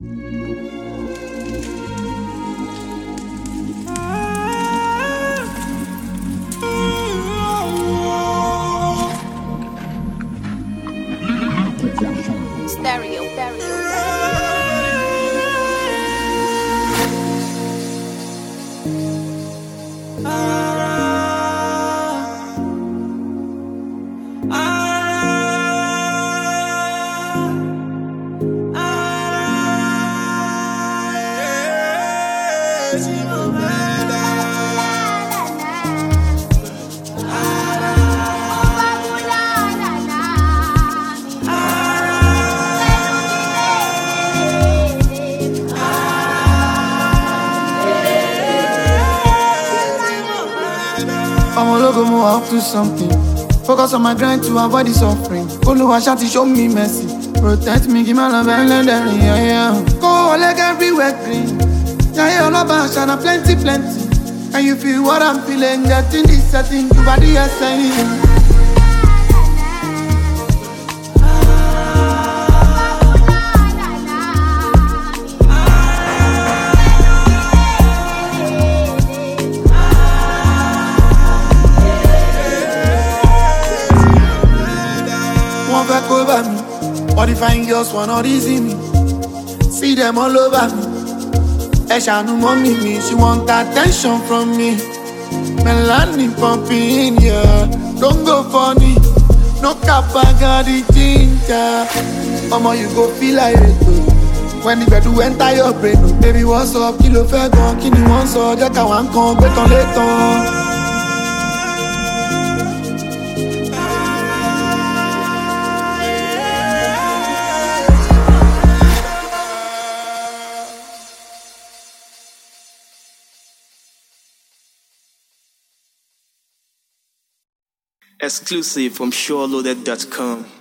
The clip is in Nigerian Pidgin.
Stereo. I'm a logo, move up to something. Focus on my grind to avoid the suffering. Follow a shot to show me mercy. Protect me, give my love and legendary, yeah. Go like everywhere green. Yeah, all about shine plenty. And you feel what I'm feeling, getting this setting to body saying. One back over me. All the fine girls want all easy me. See them all over me. Eshanu mommy me, she want attention from me. Melanie pumping, yeah. Don't go funny. No cap, I got the ginger. Mama, you go feel like it too. When the bed do enter your brain, oh, baby, what's up? Kilo fair gun, kini one so, just a one con, bet on later. Exclusive from SureLoaded.com.